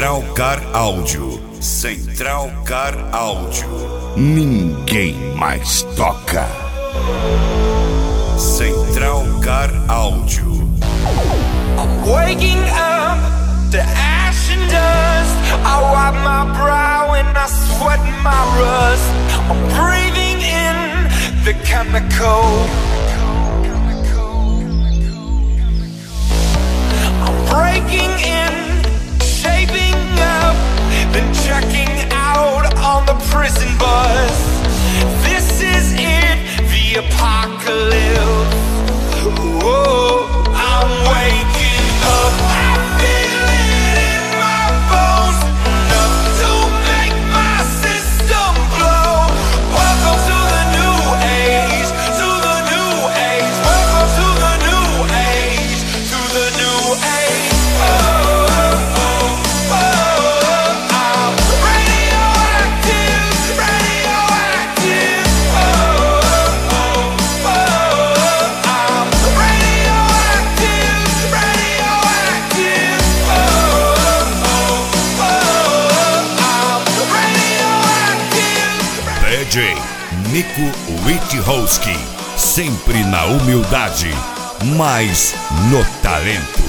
Central Car Áudio. Central Car Áudio. Ninguém mais toca. Central Car Áudio. I'm waking up to ash and dust. I wipe my brow and I sweat my rust. I'm breathing in the chemical. I'm breaking in, shaping up, then checking out on the prison bus. This is it, the apocalypse. Whoa, I'm waking up. I feel it in my bones, enough to make my system blow. Welcome to the new age, to the new age. Welcome to the new age, to the new age. Oh, oh, oh, oh. I'm radioactive, radioactive. Oh, oh, oh, oh. I'm radioactive, radioactive. Oh, oh, oh, I'm radioactive. DJ Nico Witthowski, sempre na humildade, mas no talento.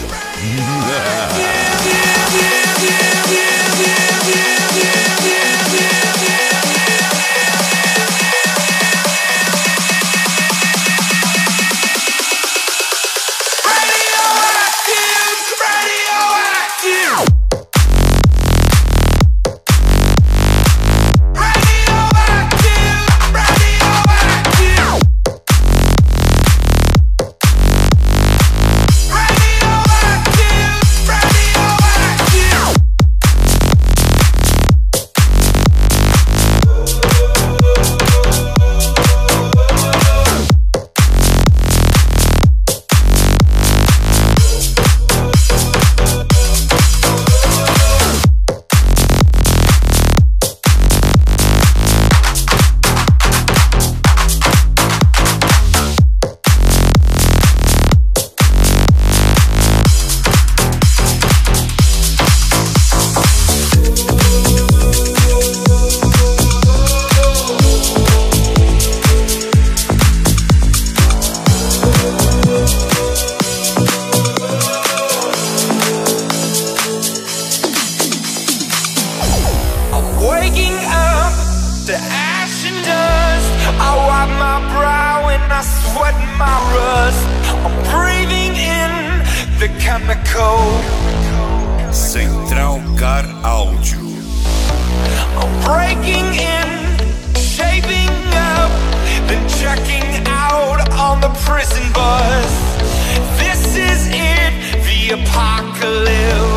Radioactive, radioactive. Radioactive, radioactive. Radioactive, radioactive. I'm waking up to ash and dust. I wipe my brow and I sweat my rust. I'm breathing in the chemical. Central Car Áudio. I'm breaking in, shaping up, then checking out on the prison bus. This is it, the apocalypse.